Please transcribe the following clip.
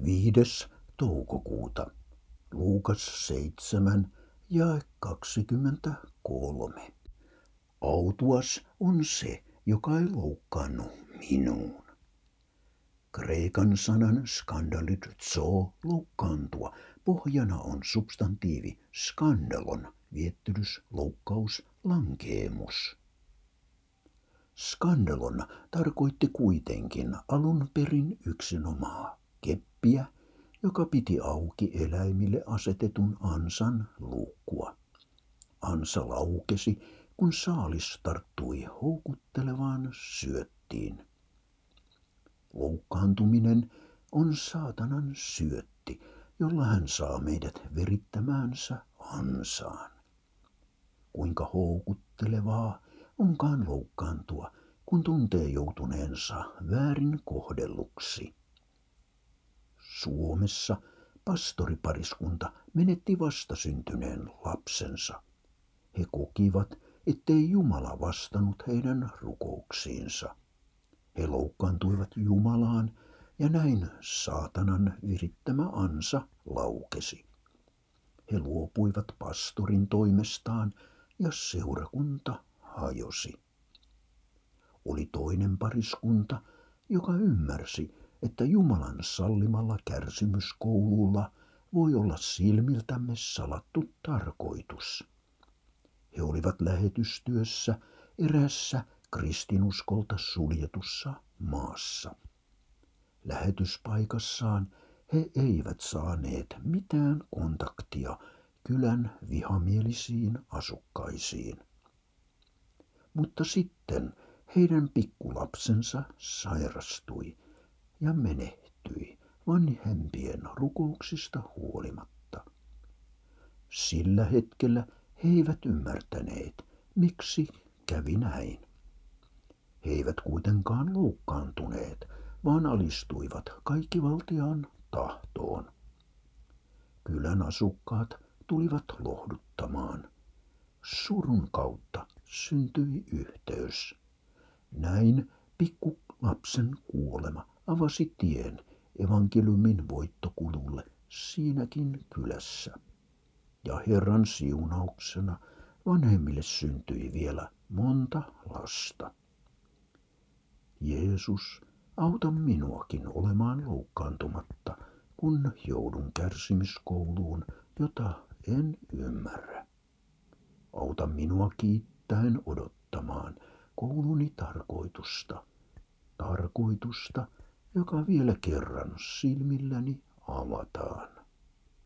5. toukokuuta. Luukas 7, jae 23. Autuas on se, joka ei loukkaannu minuun. Kreikan sanan skandalizo loukkaantua pohjana on substantiivi skandalon, viettelys, loukkaus, lankeemus. Skandalon tarkoitti kuitenkin alun perin yksinomaan keppiä, joka piti auki eläimille asetetun ansan luukkua. Ansa laukesi, kun saalis tarttui houkuttelevaan syöttiin. Loukkaantuminen on saatanan syötti, jolla hän saa meidät verittämäänsä ansaan. Kuinka houkuttelevaa onkaan loukkaantua, kun tuntee joutuneensa väärin kohdelluksi. Suomessa pastoripariskunta menetti vastasyntyneen lapsensa. He kokivat, ettei Jumala vastannut heidän rukouksiinsa. He loukkaantuivat Jumalaan ja näin saatanan virittämä ansa laukesi. He luopuivat pastorin toimestaan ja seurakunta hajosi. Oli toinen pariskunta, joka ymmärsi, että Jumalan sallimalla kärsimyskoululla voi olla silmiltämme salattu tarkoitus. He olivat lähetystyössä eräässä kristinuskolta suljetussa maassa. Lähetyspaikassaan he eivät saaneet mitään kontaktia kylän vihamielisiin asukkaisiin. Mutta sitten heidän pikkulapsensa sairastui ja menehtyi vanhempien rukouksista huolimatta. Sillä hetkellä he eivät ymmärtäneet, miksi kävi näin. He eivät kuitenkaan loukkaantuneet, vaan alistuivat kaikkivaltiaan tahtoon. Kylän asukkaat tulivat lohduttamaan. Surun kautta syntyi yhteys. Näin pikkulapsen kuolema avasi tien evankeliumin voittokululle siinäkin kylässä. Ja Herran siunauksena vanhemmille syntyi vielä monta lasta. Jeesus, auta minuakin olemaan loukkaantumatta, kun joudun kärsimyskouluun, jota en ymmärrä. Auta minua kiittäen odottamaan kouluni tarkoitusta, joka vielä kerran silmilläni avataan.